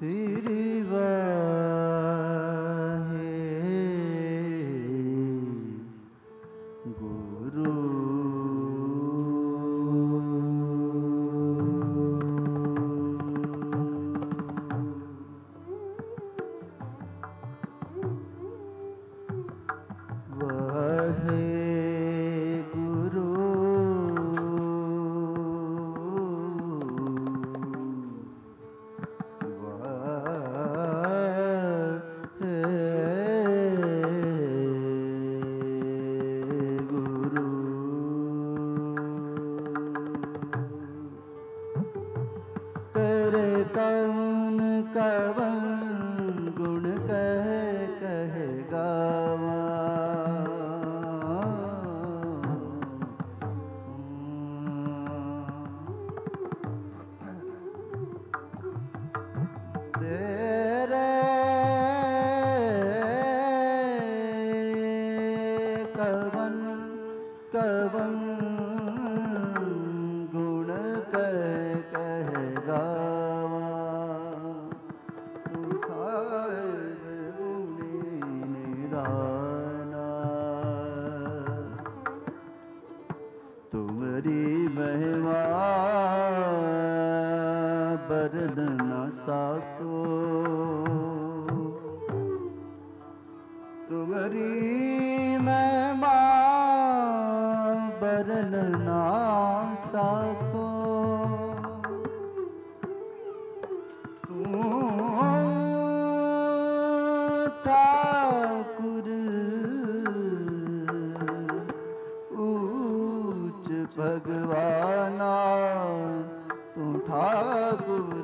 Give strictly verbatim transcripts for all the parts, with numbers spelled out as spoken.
श्री वाहे गुरु वाहे गुरु तेरे कौन कवन गुण कह कह गावा तेरे कवन कवन गुण कह कह गावा साहिब गुणी निदाना तुम्हारी महिमा बरन न साको तुम्हारी महिमा बरन न साको ठाकुर ऊंच भगवाना तू ठाकुर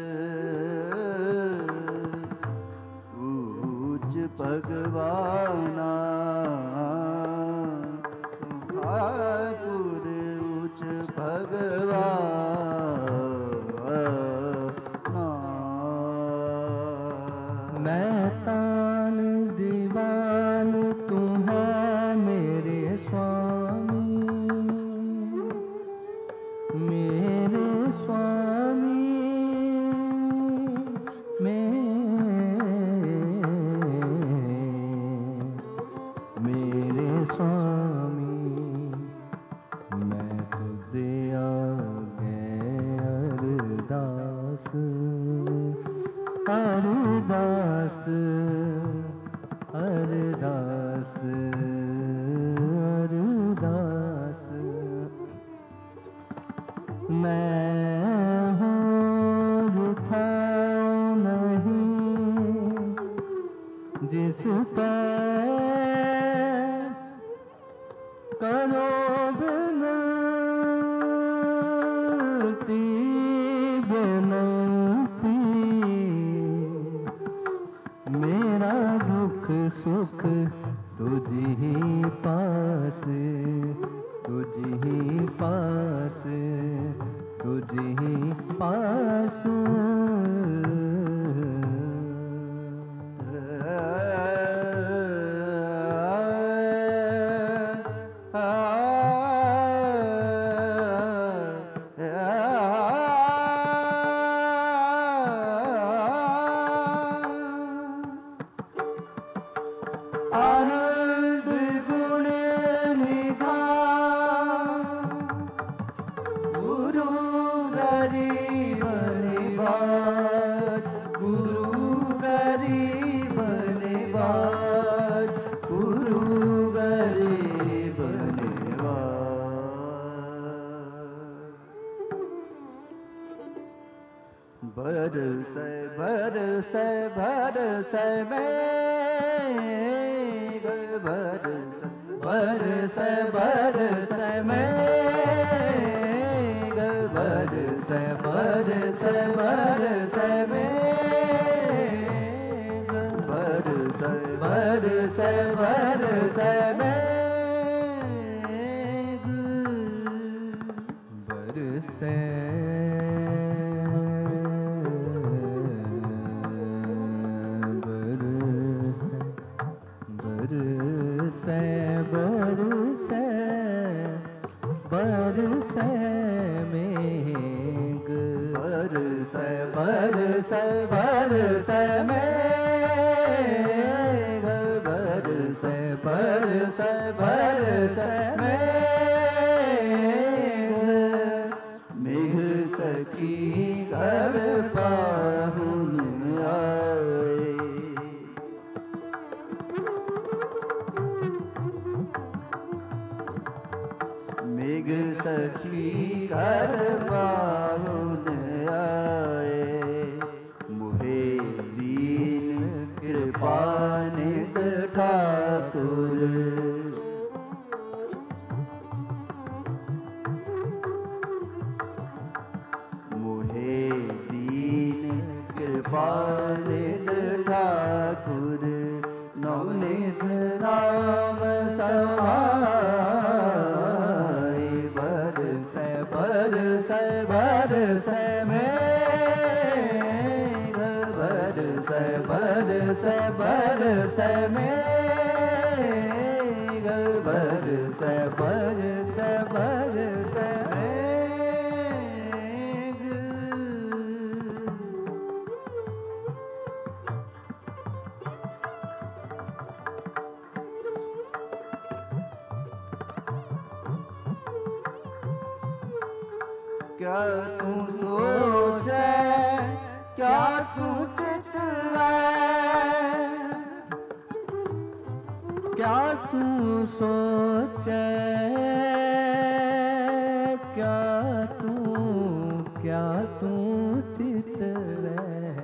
ऊंच भगवाना तू ठाकुर ऊंच भगवाना मैं तान दीवान तुम्हें मेरे स्वामी मेरे स्वामी मेरे स्वामी मैं तो दिया अरदास अरदास अरदास अरदास मैं हूँ रुठा नहीं जिस पर करो विनती विनती मेरा दुख सुख तुझ ही पास तुझ ही पास तुझ ही पास आनंद गुण निधान गुरु गरीब निवाज गुरु गरीब निवाज गुरु गरीब निवाज बरसे बरसे बरसे में बरस बरस बरस में बरस बरस बरस में बरस बरस बरस में बरसे बरसे बरसे बरसे मेघ बरसै बरसै बरसै मेघ बरसै बरसै बरसै मेघ मेघ सखी घर पाहुन आए। मेघ सखी घर पाहुन आए। मुहे दीन कृपा निध ठाकुर मुहे दीन कृपा निध ठाकुर नवनिध नाम समाए। बरसै बरसै बरसै मेघ बरसै बरसै बरसै मेघ बरसै बरसै बरसै मेघ। क्या तू सोचे क्या तू चितवे क्या तू सोचे क्या तू क्या तू चितवे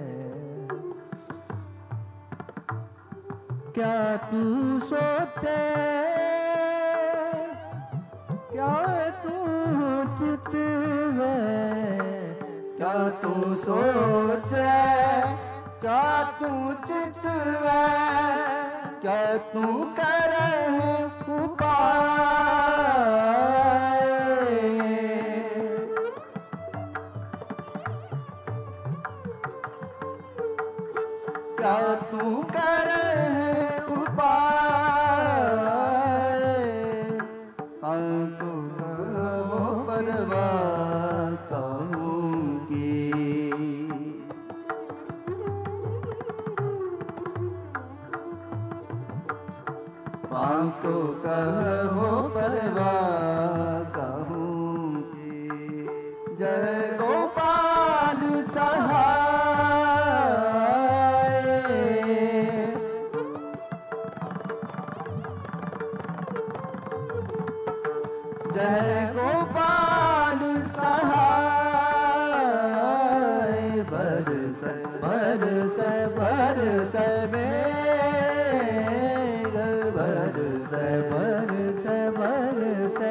क्या तू सोचे क्या तू चितवे क्या तू सोचे क्या तू चितवे क्या तू करे उपाय। क्या तू करे उपाय। अंको वो परवाह कहूँगी। पांको कहो परवाह कहूँगी। जय गोपाल सहाय। जय गोपाल सहाय। बरसै बरसै बरसै मेघ बरसै बरसै बरसै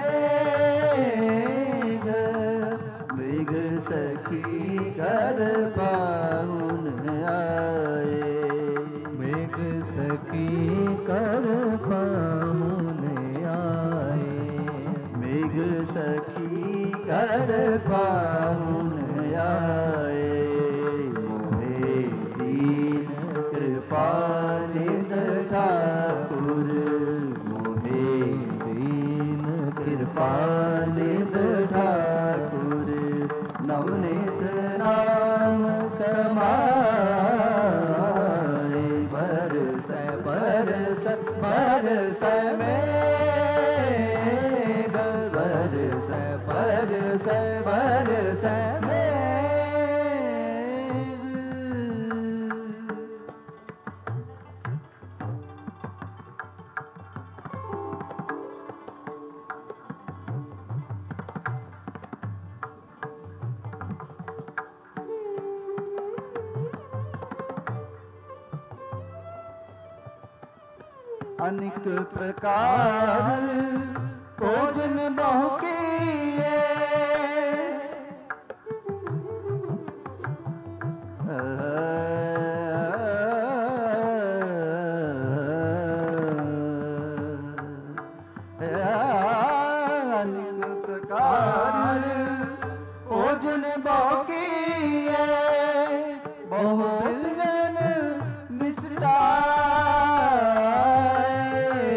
मेघ मेघ सखी घर पाहुन आए। मेघ सखी कर पाहुन आए। मेघ सखी घर पाहुन आए। मोहे दीन कृपा निध ठाकुर मोहे दीन कृपा निध ठाकुर नवनिध नाम समाए। बरसै बरसै बरसै मेघ बरसै बरसै बरसै मेघ। अनेक प्रकार भोजन बहु किए। अनेक प्रकार भोजन बहु किए। बहु व्यंजन मिष्टाय।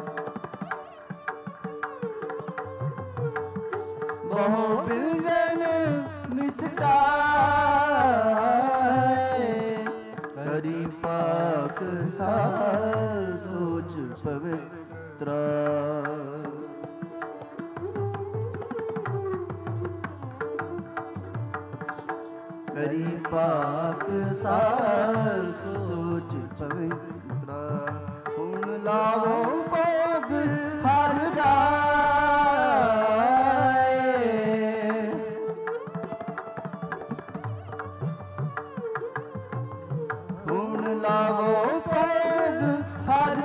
बहु व्यंजन सार सोच पवित्र करी पाक सार सोच पवित्र हुन लावो भोग हर गाए हुन लावो भोग हर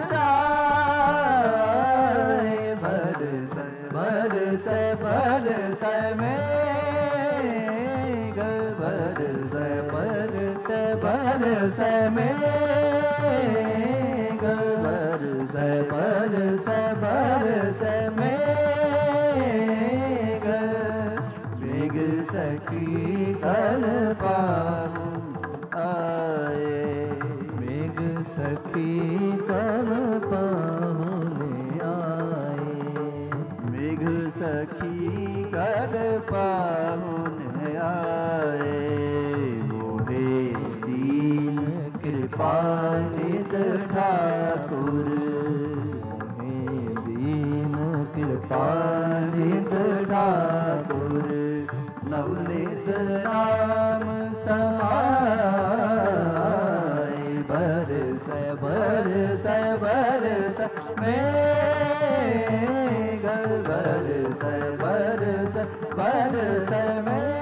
गाए बरस बरस बरस में बरस बरस बरस में बरस बरस बरस में मेघ सखी कर पाहुन आए मेघ सखी कर पाहुन आए मेघ सखी कर पाहुन आए मोहे दीन कृपा निध ठाकुर मोहे दीन कृपा निध ठाकुर नवनिध राम समाए बरस बरस बरस में बरस बरस बरस में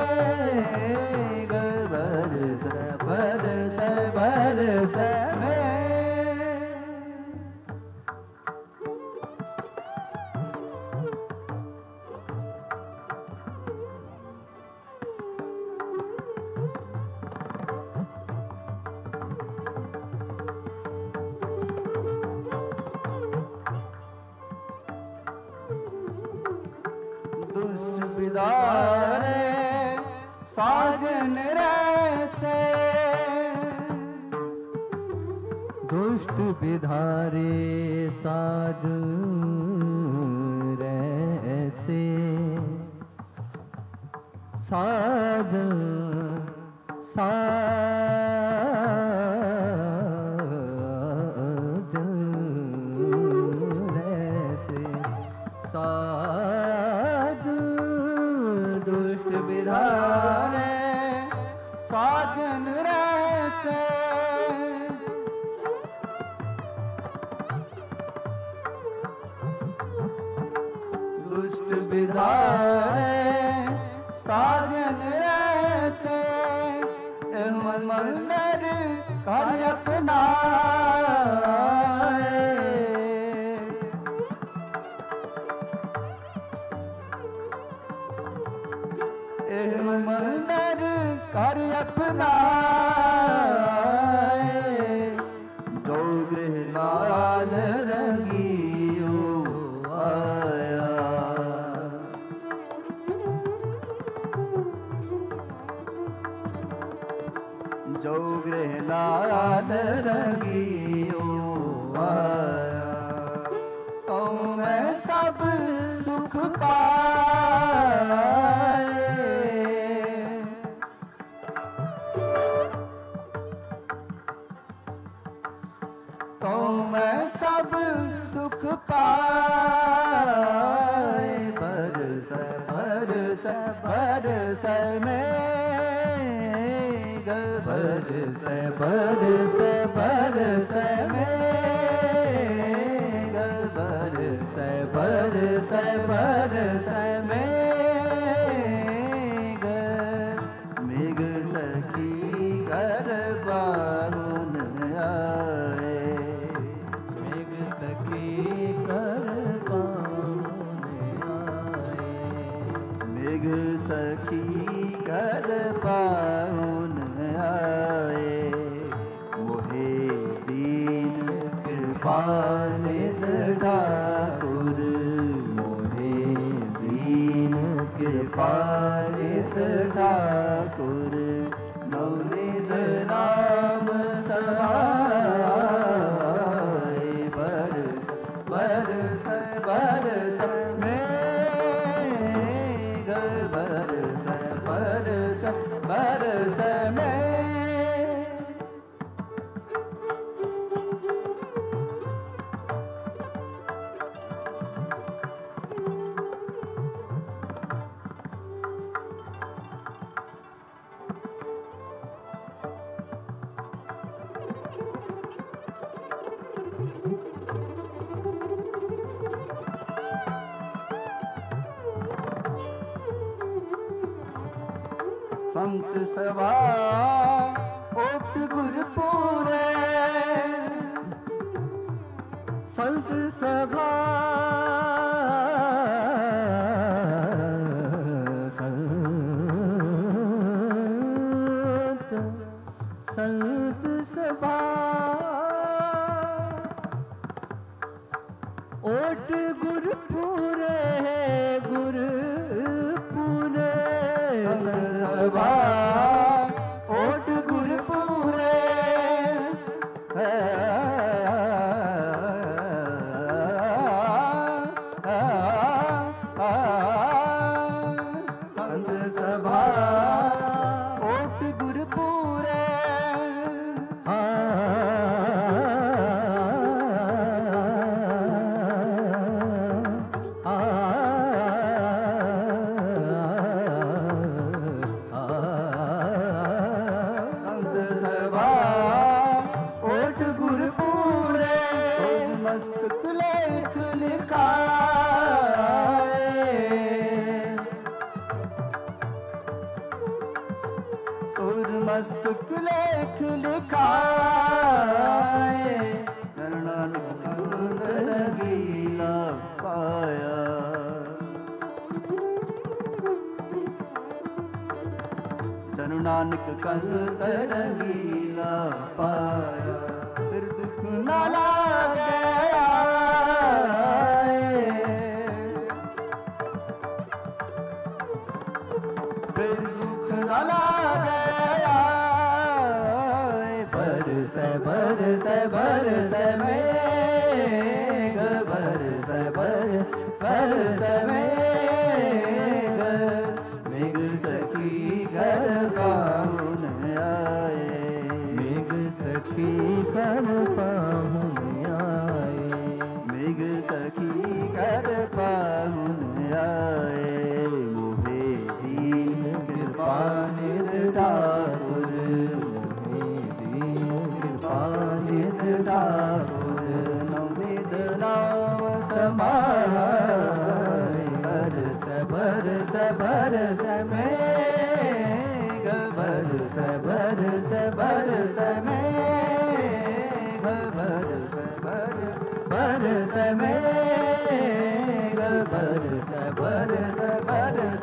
बरस बरस बरस में दुष्ट विदारे साजन रैसे दुष्ट विधारे साज रैसे साज साज रैसे साज दुष्ट विधारे साजन रैसे दुष्ट विधारे साजन रैसे एवं मंदिर कर अपनाए एवं मंदिर कर अपनाए जो गृह लाल रंगियो आया जो गृह लाल रंगियो आया तो मैं सब सुख पाए तो मैं सब सुख पाए बरस बरस बरस में बरस बरस बरस में बरस बरस बरस में मेघ सखी कर बाहुन आए मेघ सखी कर पाहुन आए मेघ सखी कर पाहुन आए मोहे दीन कृपा निध ठाकुर मोहे दीन कृपा निध ठाकुर नवनिध राम सहाय बरस बरस बरस में बरस बरस बरस में संत सभा ओट गुरपुरे संत सभा संत संत सभा ओट गुरपुरे गुरपुरे संत सभा ओट गुरपुरे संत सभा ओट गुरपुरे संत सभा ओट गुरपुरे मस्तक लेख लिखाए और मस्तक लेख लिखाए नानक अंदर गीला पाया जनु नानक कंकर गीला पाया फिर दुख न लागे फिर दुख न लागे बरस बरस बरस मेघ बरस बरस बरस मेघ मेघ सखी घर पाहुन आए मेघ सखी कर पाहुन आए मेघ सखी घर पाहुन आए मोहे दीन कृपा निध ठाकुर मोहे दीन कृपा निध ठाकुर नवनिध नाम समाय बरस बरस बरस मेघ बरस बरस बरस मेघ बरस बरस बरस मेघ बरस बरस बरस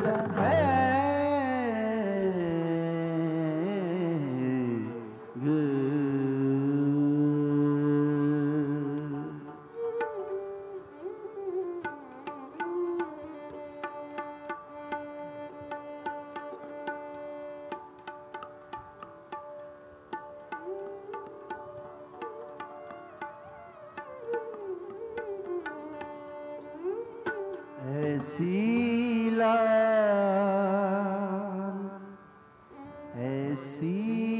ऐसी लाल ऐसी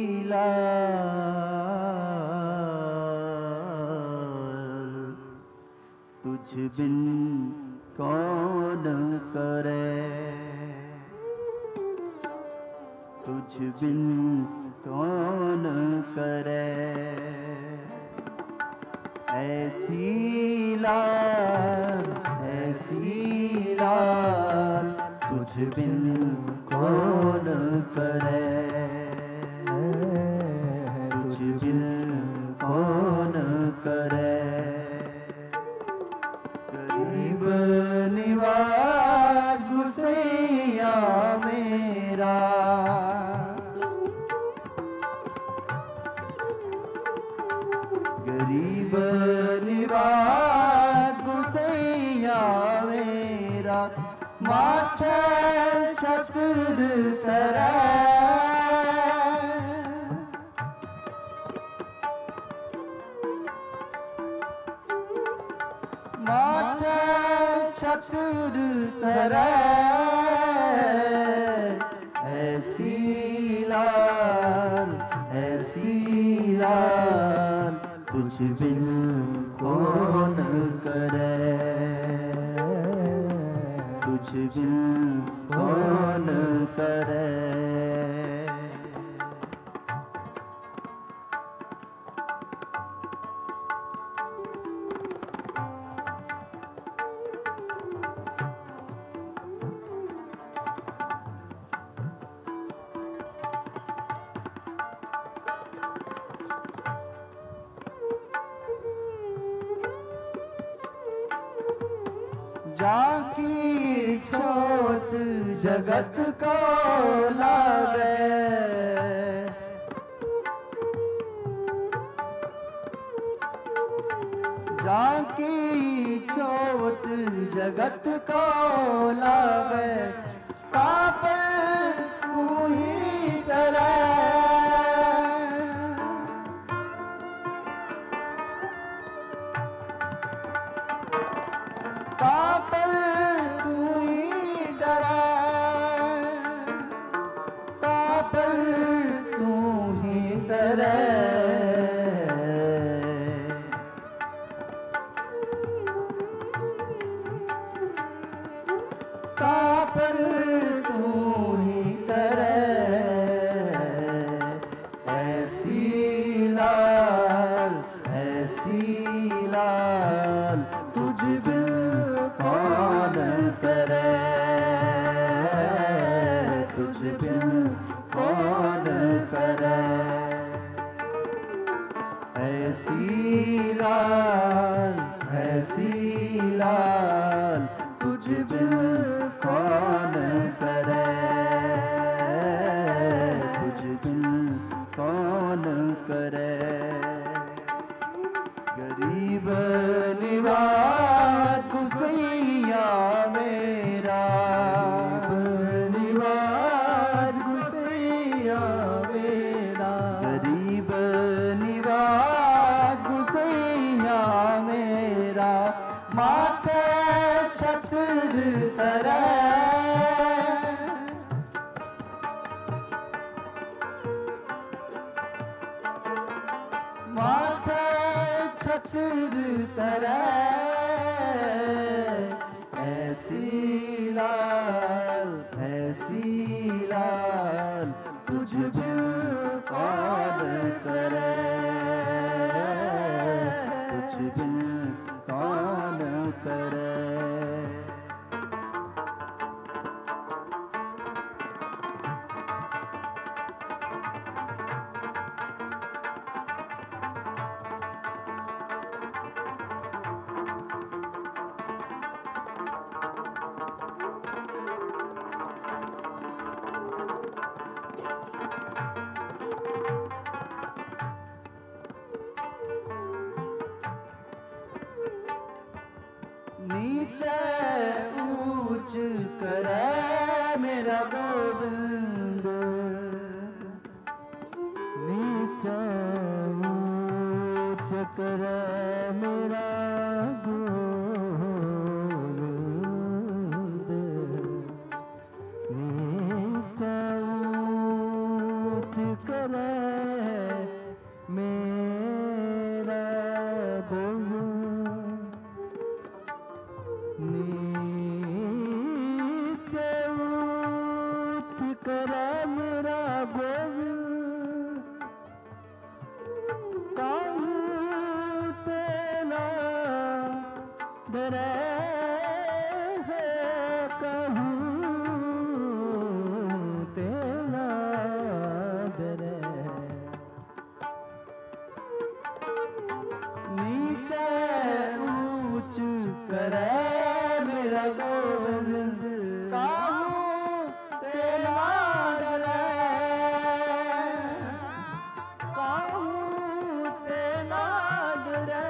लाल तुझ बिन कौन करे तुझ बिन कौन करे ऐसी लाल ऐसी लाल तुझ बिन कौन करे तुझ बिन कौन करे गरीब निवाज गुसैया मेरा गरीब निवाज गुसैया मेरा माथे छत्र करे माथे छत्र करे ऐसी लाल ऐसी लाल तुझ बिन कौन करे तुझ बिन कौन करे जाकी चोट जगत को लागे, जाकी चोट जगत को लागे, कापे तू ही डरे, कापे तू ही डरे, कापे तू ही डरे, पर तू ही करे, ऐसी लाल ऐसी लाल तुझ बिन कौन करे, तुझ बिन कौन करे, ऐसी लाल ऐसी लाल तुझ बिन कौन करे, तुझ बिन कौन करे, गरीब निवाज गुसैया मेरा, गरीब निवाज गुसैया मेरा, गरीब निवाज गुसैया मेरा, माथे छत्र तरे, माथे छत्र तरे, ऐसी लाल ऐसी लाल तुझ बिन कौन करे, तुझ बिन कौन करे, नीचे ऊंच करे मेरा गोविंद, नीचा ऊंच करे मेरा गोविंद, नीचा ऊंच करे मेरा गोविंद, नीचे ऊंच करे मेरा गोविंद, कहूँ तेना डरे है, कहूँ तेना डरे, नीचे ऊंच करे मेरा गोविंद, कहूँ तेरा डरे, कहूँ तेरा डरे,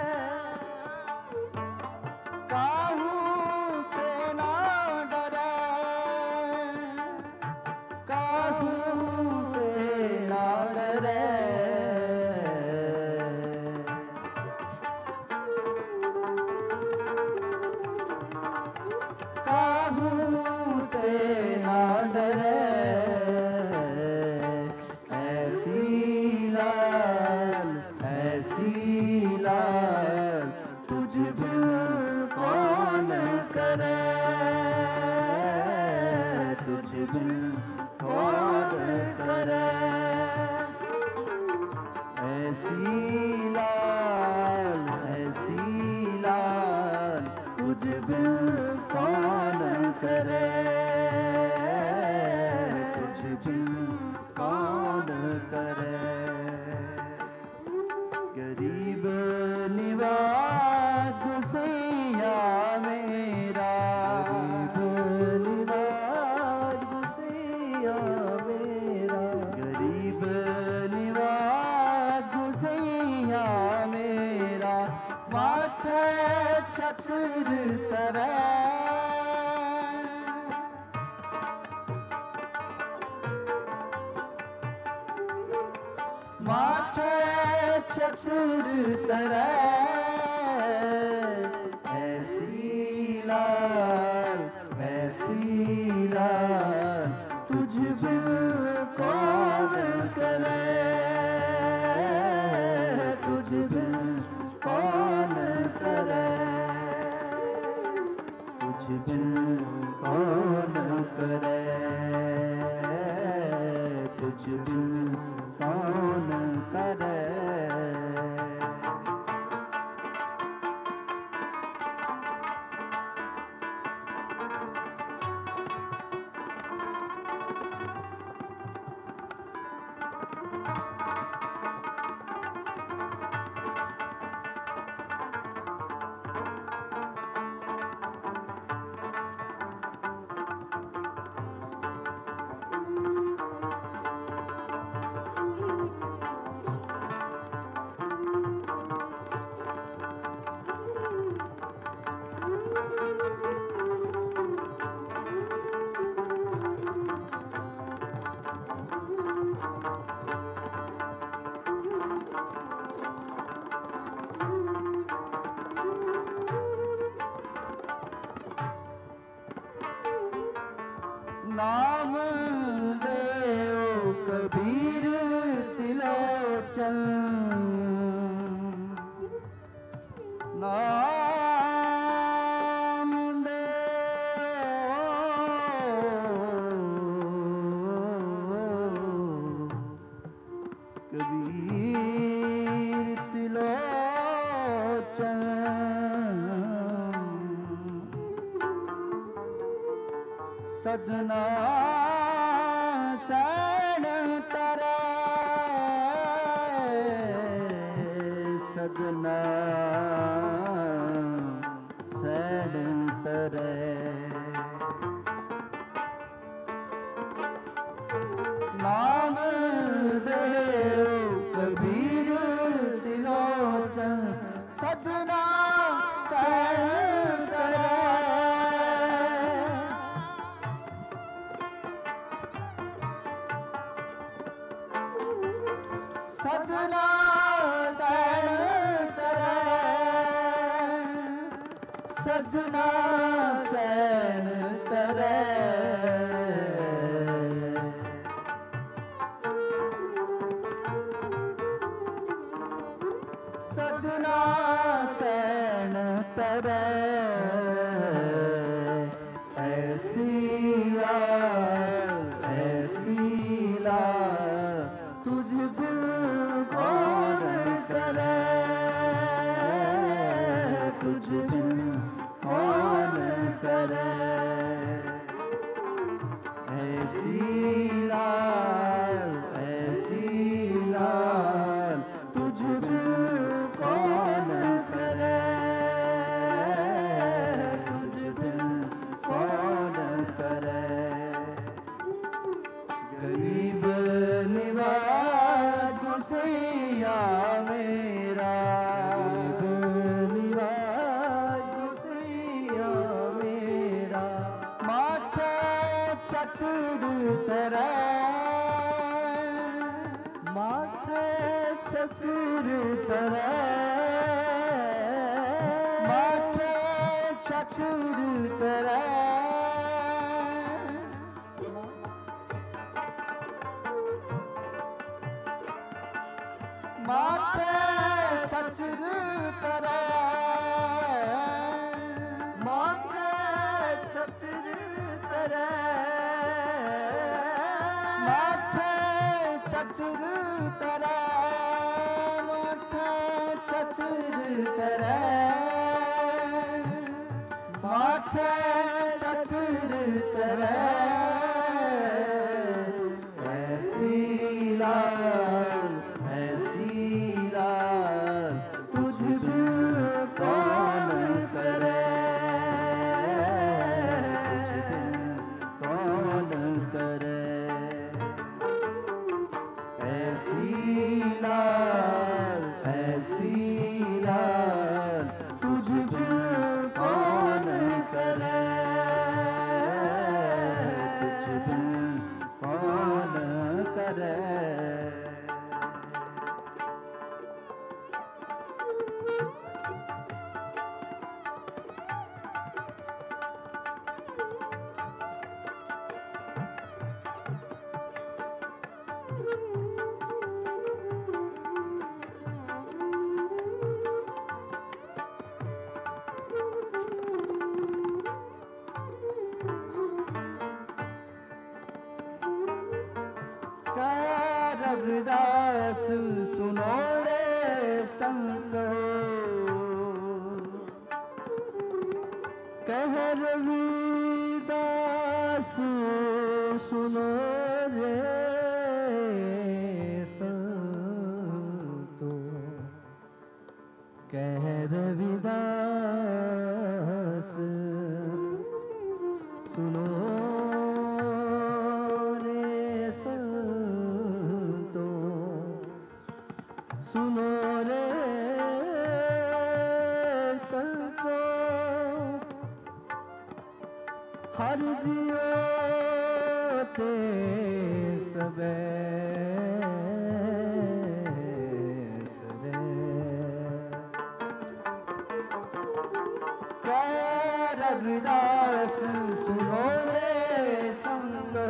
कहूँ तेरा डरे, कहूँ तेरा डरे, कहूँ तेरा डरे, ऐसी लाल ऐसी लाल तुझ बिन कौन करे, तुझ बिन कौन करे, ऐसी लाल ऐसी लाल तुझ बिन कौन करे, तुझ बिन कौन करे, गरीब निवाज गुसैया मेरा, चतुर तरै माथे चतुर तरै ऐसी लाल ऐसी लाल तुझ बिन कौन करे तुझ बिन कौन करे तुझ बिन कौन करे तुझ बिन कौन करे नाम देओ कबीर तिलोचन नाम देओ कबीर तिलोचन सजना सैन तरै सजना सैन तरै नाम देओ कबीर तिलोचन सजना सैन तरै सजना सैन तरै सजना सैन तरै सजना सैन तरै ऐसी लाल ऐसी लाल तुझ बिन कौन करे तुझ बिन कौन करे ऐसी लाल ऐसी लाल तुझ बिन कौन करे तुझ बिन कौन करे गरीब निवाज गुसैया मेरा गरीब निवाज गुसैया मेरा माथे चतुर तरै माथे चतुर तरै माथे चतुर तरै माथे चतुर तरै माथे चतुर तरै माथे चतुर तरै माथे चतुर तरै माथे चतुर तरै ऐसी लाल ऐसी लाल तुझ बिन कौन करे तुझ बिन कौन करे ऐसी लाल ऐसी लाल तुझ बिन सुनो रे संतो, कह रविदास सुनो रे संतो, कह रविदास सुनो रे संतो, सुनो रे संतो, हर जियो ते सबे सरे, कह रविदास सुनो रे संतो,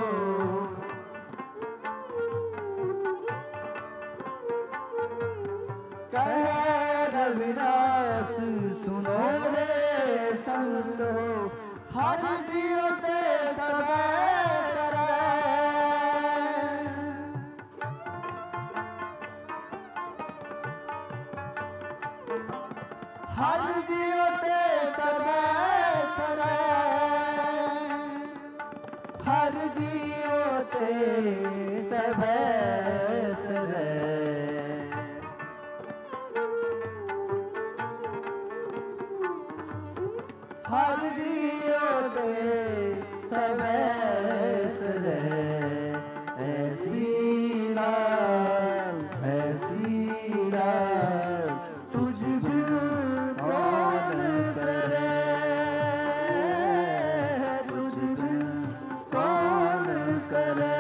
कह रविदास सुनो रे संतो, हर जियो ते सबे सरे, हर जियो ते सबे सरे, हर जियो ते सबे सरे, हर जियो ते सबे सरे, ऐसी लाल ऐसी लाल तुझ बिन कौन करे, तुझ बिन कौन करे,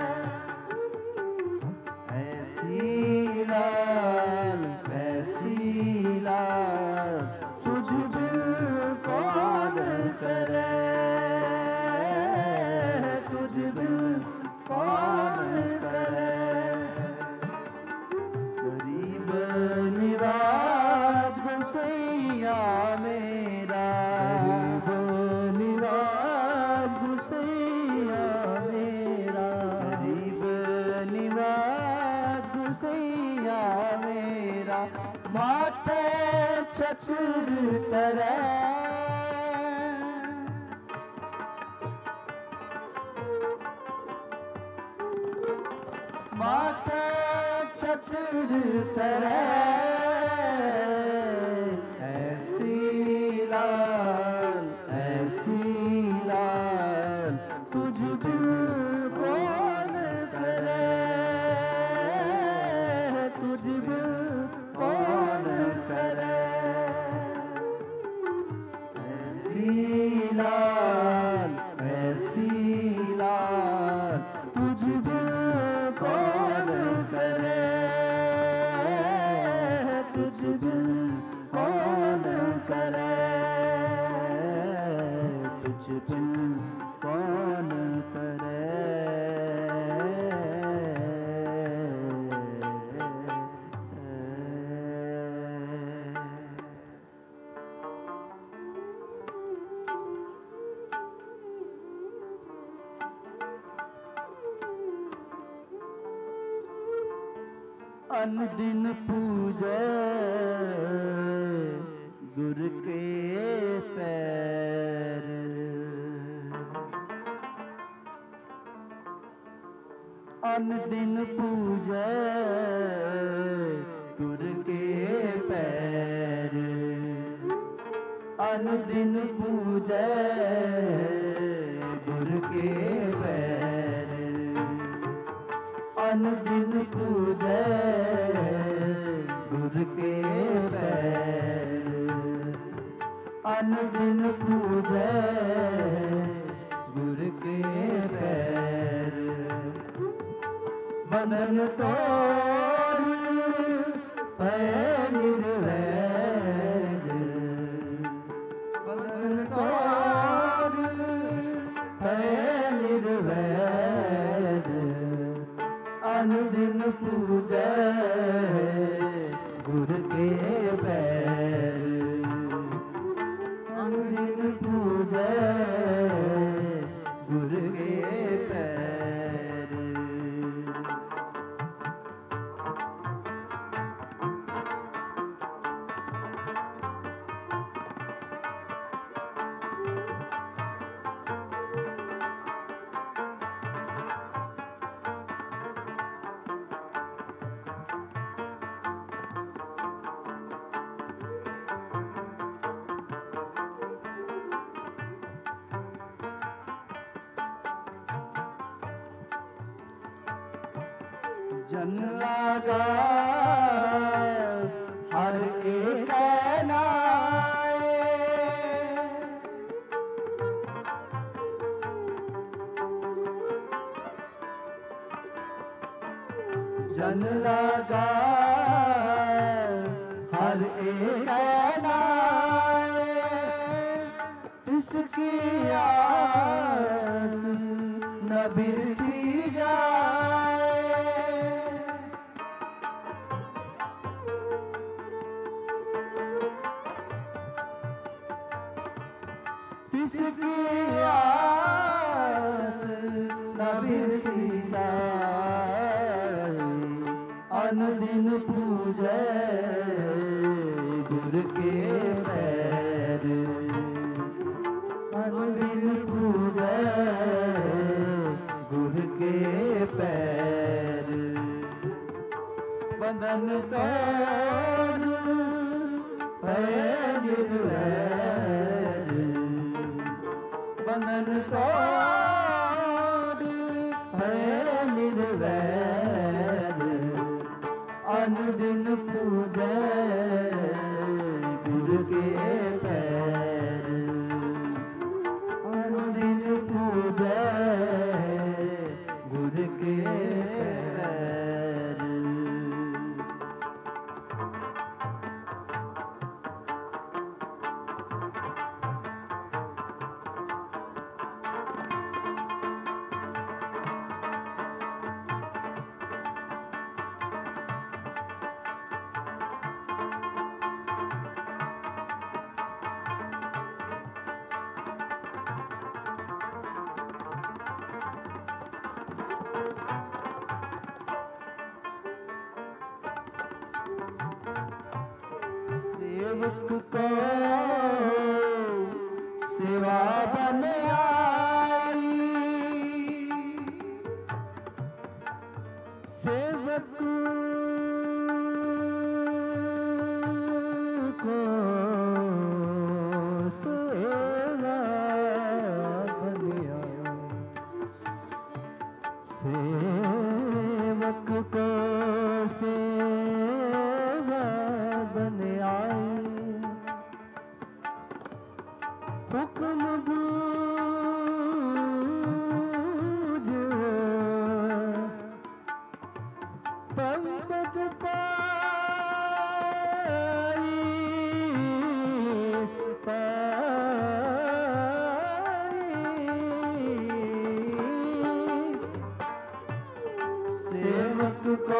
ऐसी लाल ऐसी लाल तुझ बिन कौन करे, तुझ बिन कौन करे, गरीब निवाज गुसैया मेरा, गरीब निवाज गुसैया मेरा, गरीब निवाज गुसैया मेरा, माथे चतुर तरे, माथे चतुर तरे, ऐसी लाल ऐसी लाल तुझ बिन कौन करे, तुझ बिन कौन करे, ऐसी लाल ऐसी लाल तुझ बिन कौन करे, तुझ बिन कौन करे, तुझ बिन कौन करे, अन दिन पूजे गुर के पैर, अन दिन पूजे गुर के पैर, अन दिन पूजे गुर के पैर, अन दिन पूजे गुर के पैर, अन दिन पूजे गुर के पैर, बंधन तोड़ पै निर्वैर, बंधन तोड़ पै निर्वैर, अनुदिन पूजे गुर के पैर, अनुदिन पूजे गुर के पैर, जन लागा हर एक नाए, जन लागा हर एक नाए, इसकी आस न बिरती जाए। तिसकी आस न बिरती जाए, अनुदिन पूजे गुर के पैर, अनुदिन पूजे गुर के पैर। बंधन तोड़ है निर्वैर, बंधन तोड़ है निर्वैर, अनुदिन पूजे गुरु के पैर, अनुदिन पूजे गुरु के पैर। सेवक को सेवा बन आई, सेवक को सेवा बन आई, सेवक को सेवा बन आई। हुक्म बूझ पंपत पाई, पाई। सेवक को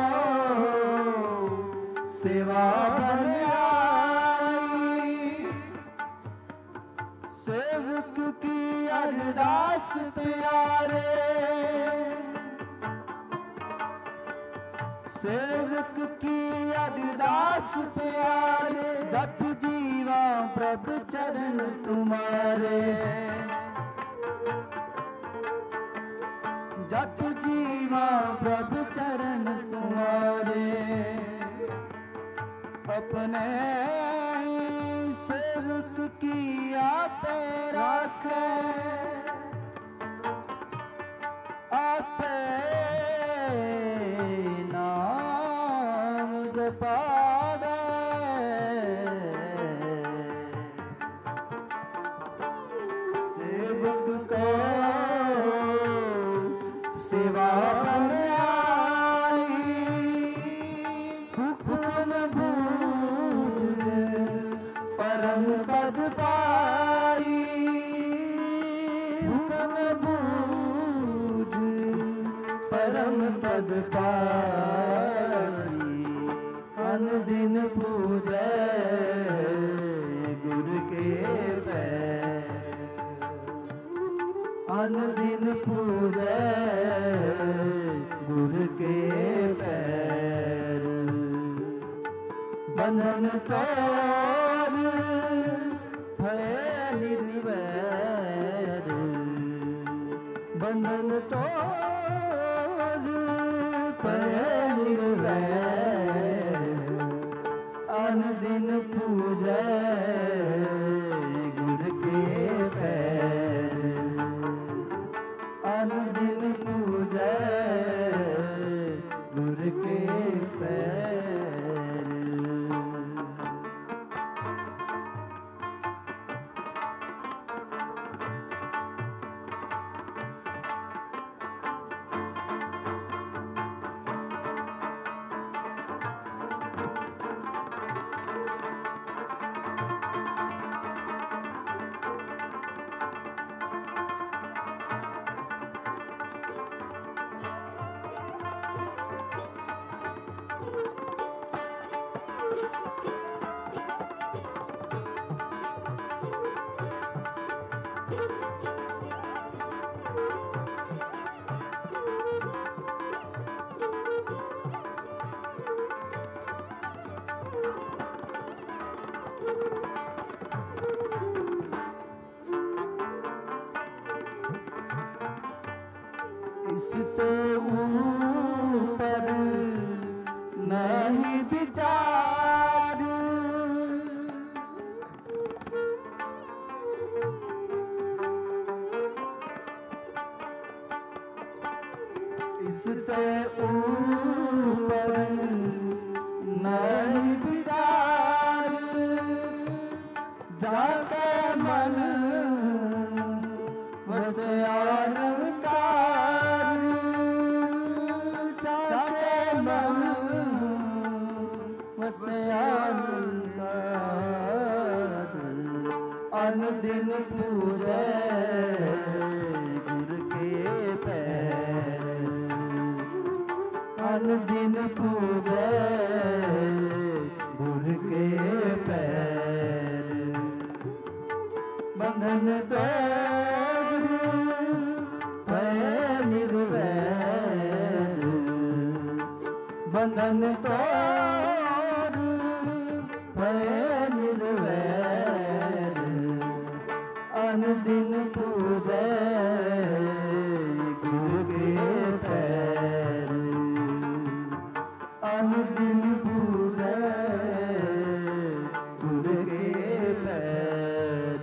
सेवा बन आई, सेवक की अरदास प्यारे, सेवक की अरदास प्यारे, जप जीवा प्रभु चरण तुम्हारे, जप जीवा प्रभु चरण तुम्हारे। अपने सेवक की आपे राखे, आपे नाम जपावे, सेवक को सेवा बन आई, हुक्म बूझ परम पद पाई, हुक्म बूझ परम पद पाई। अनुदिन पूजे गुरु के पैर, अनुदिन पूजे गुरु के पैर। बंधन तोड़ है निर्वैर, बंधन तोड़ है निर्वैर, अनुदिन पूजे गुरु के पैर, अनुदिन पूजे इससे ऊपर नहीं विचार, इससे ऊपर नहीं विचार, जाके मन वसे अलंकार, जाके मन वसे अलंकार, अनुदिन पूजे गुरु के पैर, अनुदिन पूजे गुरु के पैर, बंधन तोड़ भय निर्वैर, बंधन तोड़ भय निर्वैर, अनुदिन पूजे गुरु के पैर, अनुदिन पूजे गुरु के पैर।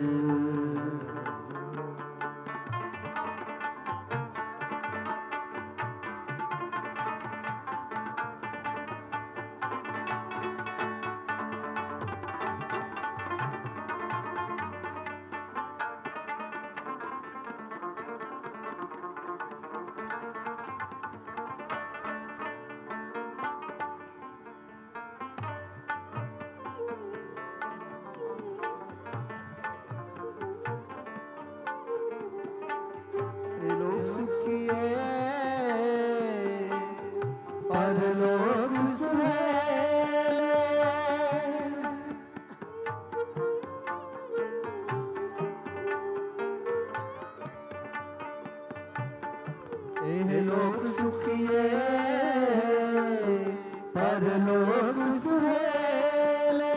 लोग सुखिए परलोक सुहेले, एह लोक सुखिए परलोक सुहेले,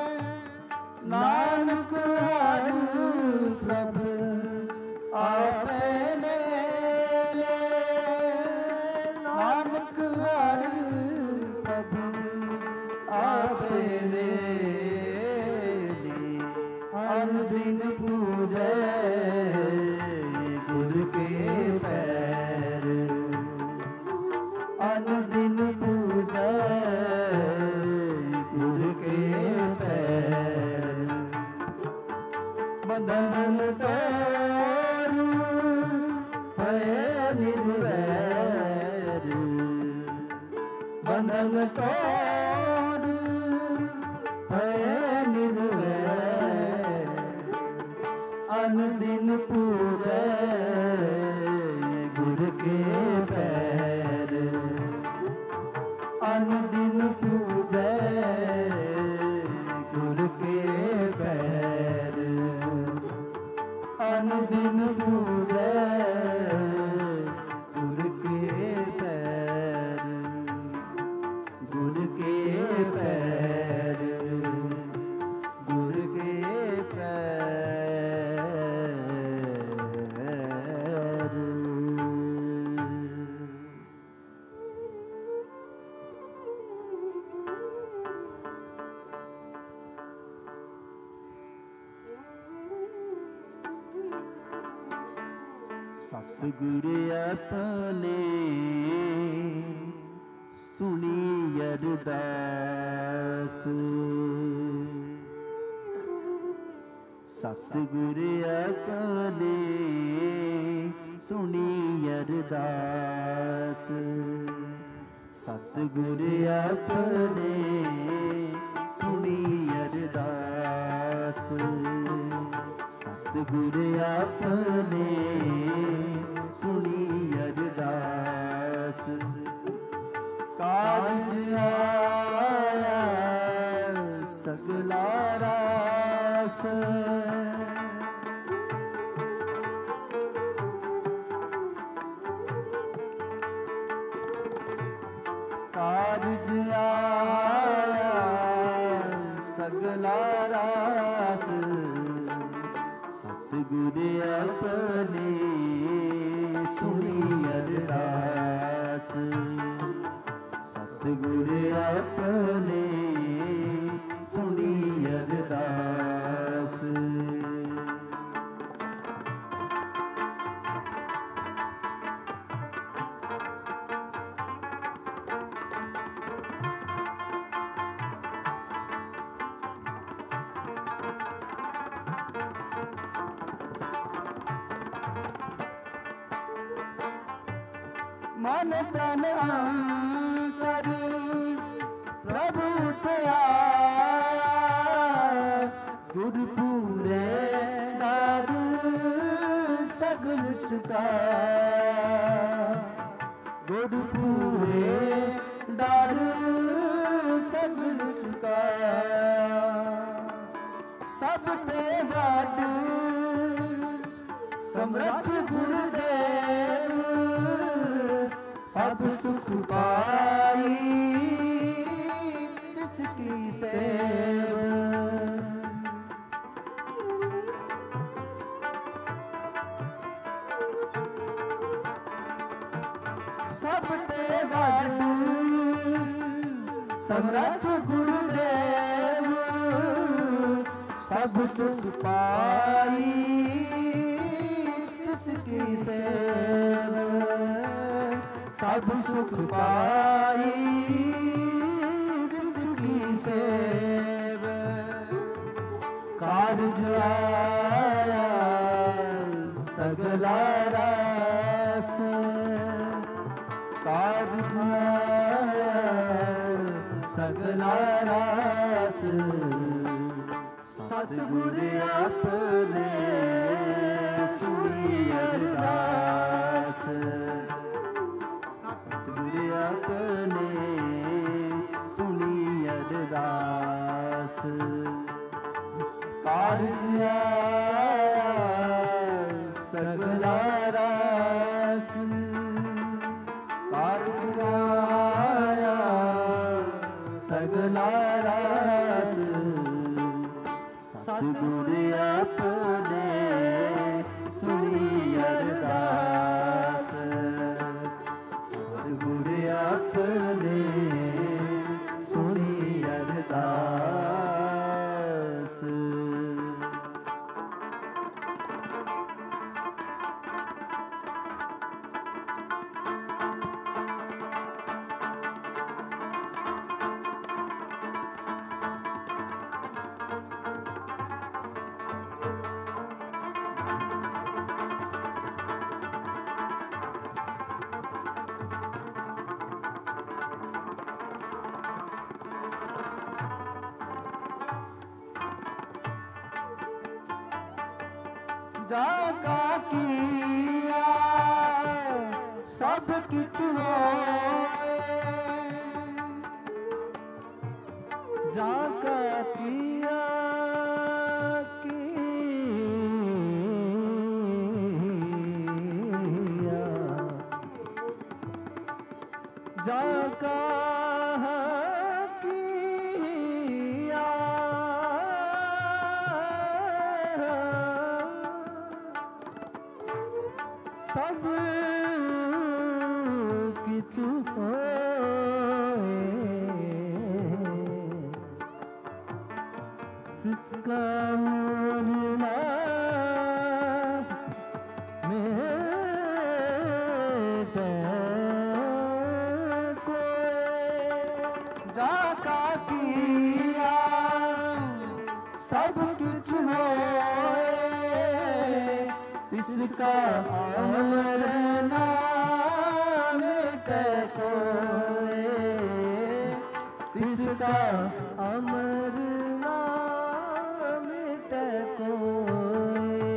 नानक हर प्रभु आपे ले ले, नानक हर प्रभु आपे ले ले, अनुदिन पूजे गुरु के पैर, अनुदिन पूजे गुरु के पैर, बंधन तोड़ भय निर्वैर, बंधन तोड़ भय निर्वैर, अनुदिन पूजे गुरु के पैर, अनुदिन पूजे गुरु के पैर, अनुदिन पूजे गुरु के पैर, गुरु के पैर, गुरु के पैर। सतगुरु अपने सुनी अरदास, सतगुरु अपने सुनी अरदास, सतगुरु अपने सुनी अरदास, सतगुरु अपने सुनी अरदास, काज आया सगला रास, कारज आया सगला रास, सतगुरु अपने सुनी अरदास सतगुर अपने सुनी अरदास। मन तन अंतर प्रभु तया गुरपुरे दार सगल चुका गुरपुरे दार सगल चुका सब ते वड समर्थ गुरुदेव सब सुख पाई जिसकी सेव। सब ते वड समर्थ गुरुदेव सब सुख पाई जिसकी सेव। सब सुख पाई जिसकी सेव। कारज आया सगला रास कारज आया सगला रास सतगुर अपने सुनी अरदास अपने सुनी अरदास। कारज आया सगला रास कारज आया सगला रास सतगुर अपने सुनी अरदास गुर अपने सुनी अरदास। जागा किया सब किछ होए जागा किया किया जागा सब किछु होए जिसका मोरना मेरे कोई जाका किया सब किछु होए इसका अमर नाम कोई इसका अमर नाम कोई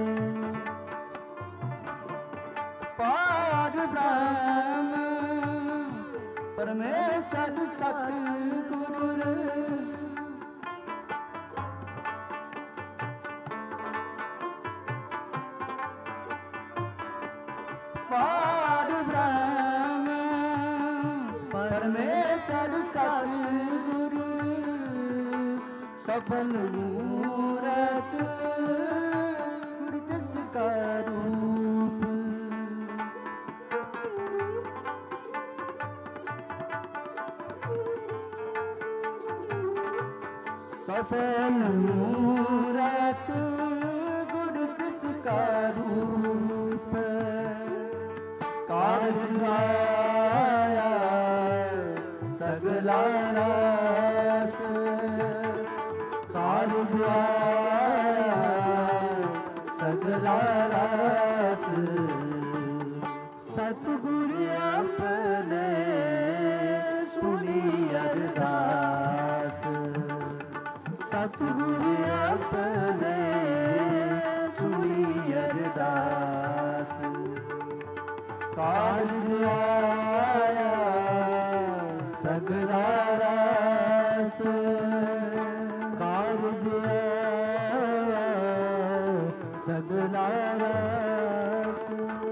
पार ब्रह्म परमेश्वर सतगुरु पार ब्रह्म परमेश्वर सतगुरु सफल मूरत गुरु जिसका रूप सफल मूरत गुरु किसका रूप, कारज आया सगला रस, कारज आया सगला रस। सतगुरु अपने सुनी अरदास, सतगुरु अपने सुनी अरदास। कारज आया सगला रस, कारज आया सगला रस।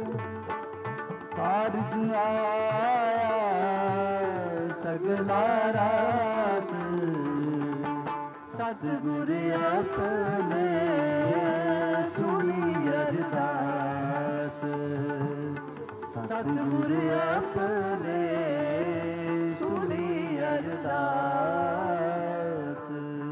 कारज आया सगला रस। सतगुरु अपने सुनी अरदास, सतगुरु अपने सुनी अरदास।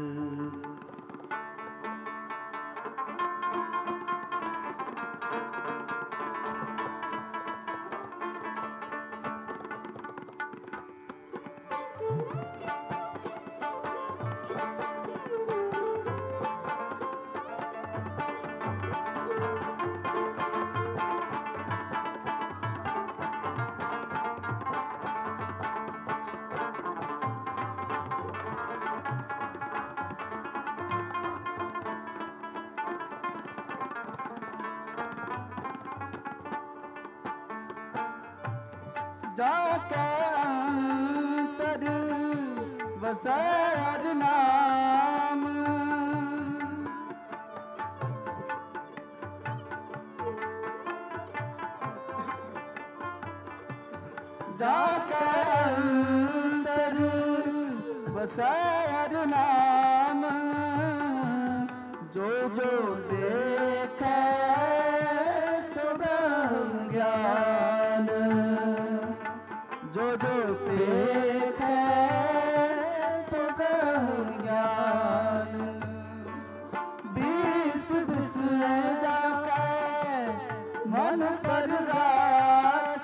जाके अंतर बसर नाम, जाके अंतर बसर नाम। जो जो देखे सो ज्ञान, जो जो देखे सो ज्ञान। बीस बिस जाके मन परगास,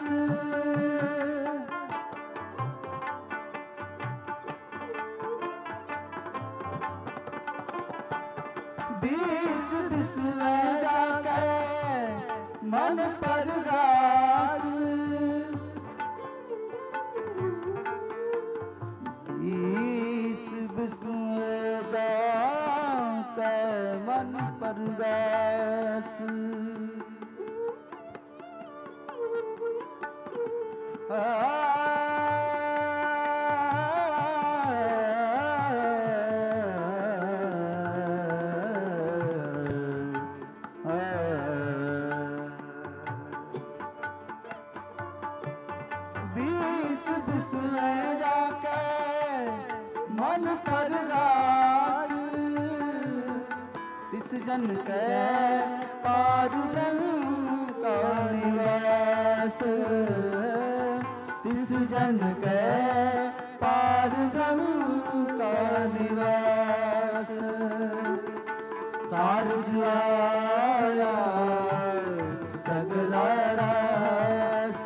बीस बिस जाके मन परगास। बीस बिस जाके मन परगास। बीस बिस जाके मन परगास। इस जन के पार ब्रह्म का निवास, इस जन के पार ब्रह्म का निवास। कारज आया सगला रस,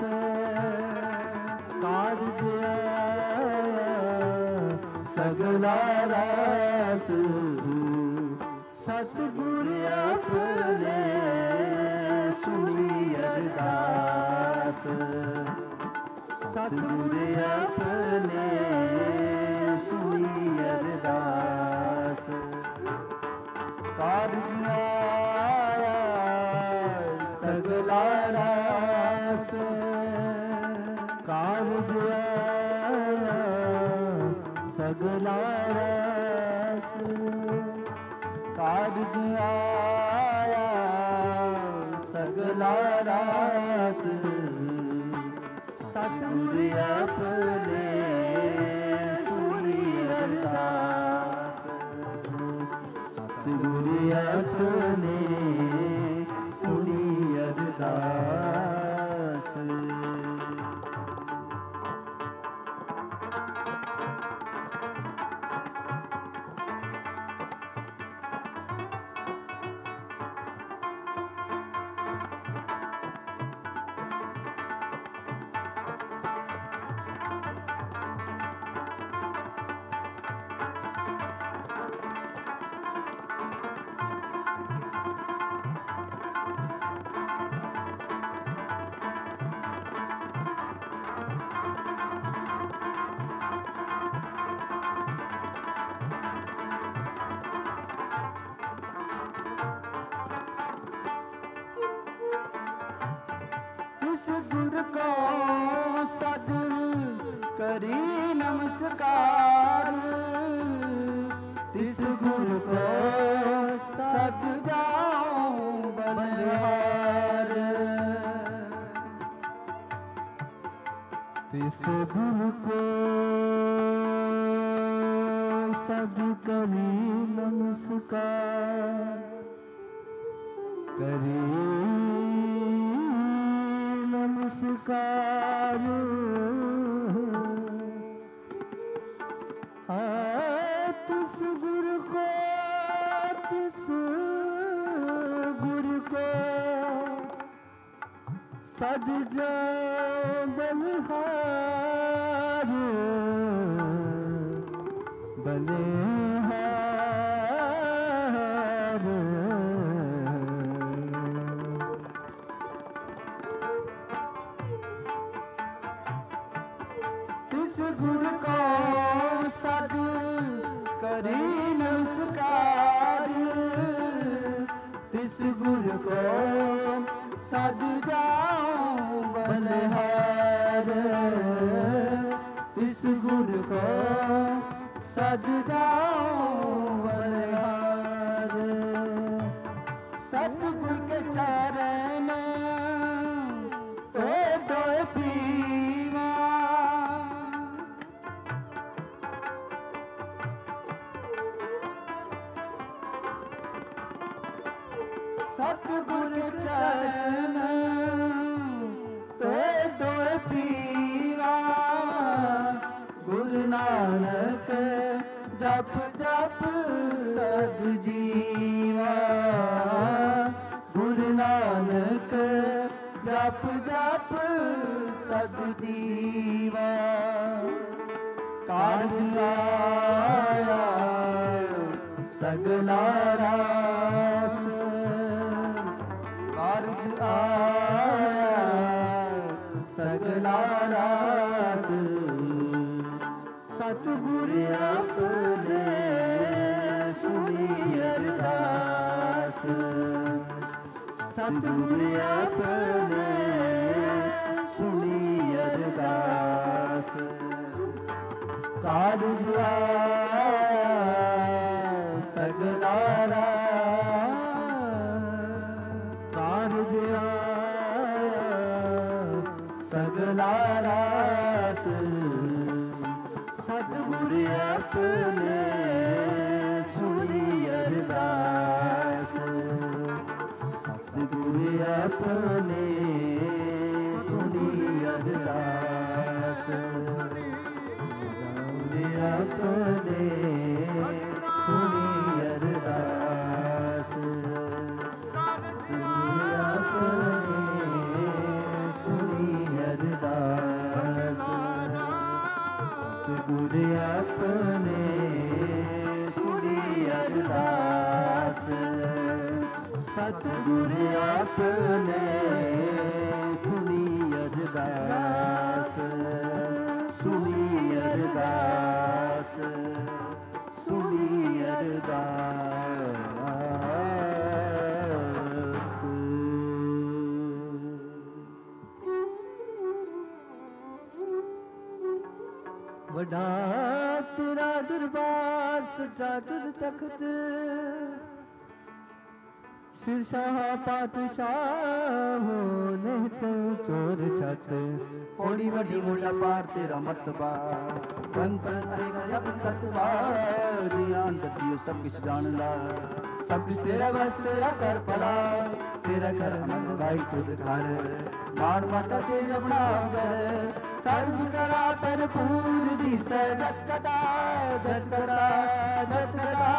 कारज आया सगला रस। सतगुरु अपने सुनी अरदास, सतगुरु अपने सुनी अरदास। कारज आया सगला रस, कारज आया सगला रस। कारज आया सगला रस। सतगुरु अपने सुनी अरदास, सतगुरु अपने सुनी अरदास। तिस गुर को सद करी नमस्कार, तिस गुर को सद जाऊं बलिहार। तिस गुर को सद करी नमस्कार, करी नमस्कार। हाँ तिस गुर को, तिस गुर को सज जाओ बलिहार, बलिहार। तिस गुर को सद करी नमस्कार, तिस गुर को सद जाऊं बलिहार, तिस गुर को सद जाऊं बलिहार। सतगुर के चरण तो दो पीवा, सतगुर चरण तो दो पीवा, गुरु नानक जप जप सद जीवा, गुरु नानक जप जप सद जीवा। कारज आया सगला रास, कारज आया सगला रास, सतगुर अपने सुनी अरदास, सतगुर अपने सुनी अरदास। कारज आया सगला रास, कारज आया सगला रास, सतगुर अपने सुनी अरदास, सतगुर अपने सुनी अरदास, सतगुर अपने सुनी अरदास, सतगुर अपने सुनी अरदास, सतगुर अपने सुनी अरदास, सतगुर अपने सुनी अरदास, सुनी अरदास, सुनी अरदास। वडा तेरा दरबार सचा तुझ तख्त, सिरशाह पातशाह हो निहत चोर छत, थोड़ी वड्डी मोटा पार तेरा मर्तबा, बन बन करेगा जब तकवा, ध्यान रखियो सब कुछ जान ला, सब कुछ तेरा बस तेरा कर भला, तेरा कर मंगाई खुद घर, मान माता तेज अपना कर, सर्व करा भरपूर दी सै झटकटा झटकटा झटकटा,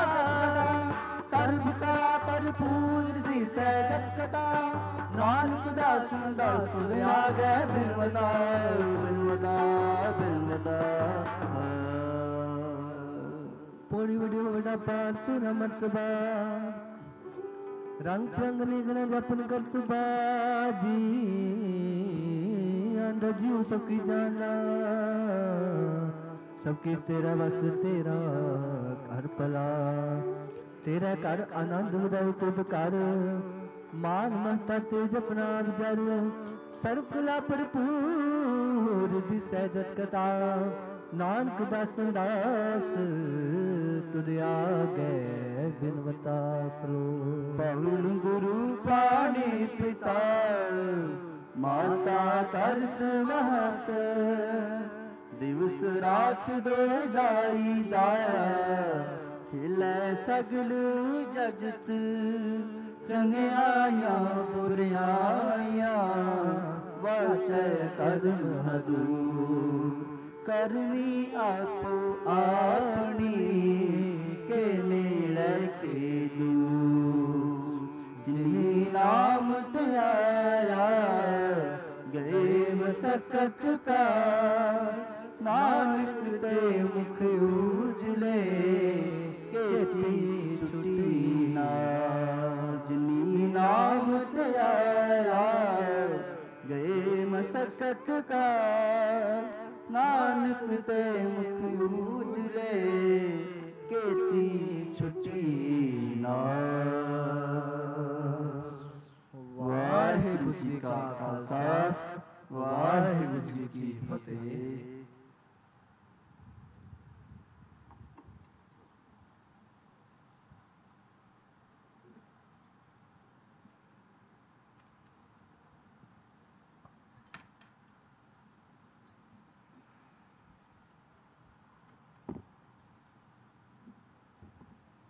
सर्व करा भरपूर दी सै झटकटा, नानक दास दास तुझे आ गए बिलवता बिलवता बिलवता। पौड़ी वड्डी वड्डा पार तेरा मर्तबा, रंग रंग निगण जपन करतबा जी, आंदा जीव सबकी जाना, सबकी तेरा बस तेरा कर भला, तेरा कर आनंद उदय तुद कर, मान महता ते जपना जर, ਸਰਫਲਾ ਭਰਪੂਰ ਦਿਸੈ ਜਤ ਕਥਾ ਨਾਨਕ ਦਾਸ ਦਾਸ ਤੁਰਿਆ ਗਏ ਬਿਨਵਤਾ ਸਲੋ ਪਵਨ ਗੁਰੂ ਪਾਣੀ ਪਿਤਾ ਮਾਤਾ ਕਰਤ ਮਹਤ ਦਿਵਸ ਰਾਤ ਦੋਇ ਦਾਇਆ ਖਿਲੇ ਸਗਲ ਜਗਤ ਚੰਗਿਆਈਆਂ ਬੁਰਿਆਈਆਂ ਵਾਚੈ ਕਰਮ ਹਦੂਰ ਕਰਮੀ ਆਪੋ ਆਪਣੀ ਕੇ ਨੇੜੇ ਕੇ ਦੂਰ ਜਿਨੀ ਨਾਮ ਧਿਆਇਆ ਗਏ ਮਸਕਤ ਕਾ ਨਾਨਕ ਤੇ ਮੁਖ ਉਜਲੇ ਕੇਤੀ ਛੁਟੀ ਨਾ ਜਿਨੀ ਨਾਮ ਧਿਆਇਆ ਗਏ ਮਸਕਤ ਕਾ ਨਾਨਕ ਤੇ ਮੁਖ ਉਜਲੇ ਕੇਤੀ ਛੁਟੀ ਨਾ। ਵਾਹਿਗੁਰੂ ਜੀ ਕਾ ਖਾਲਸਾ ਵਾਹਿਗੁਰੂ ਜੀ ਕੀ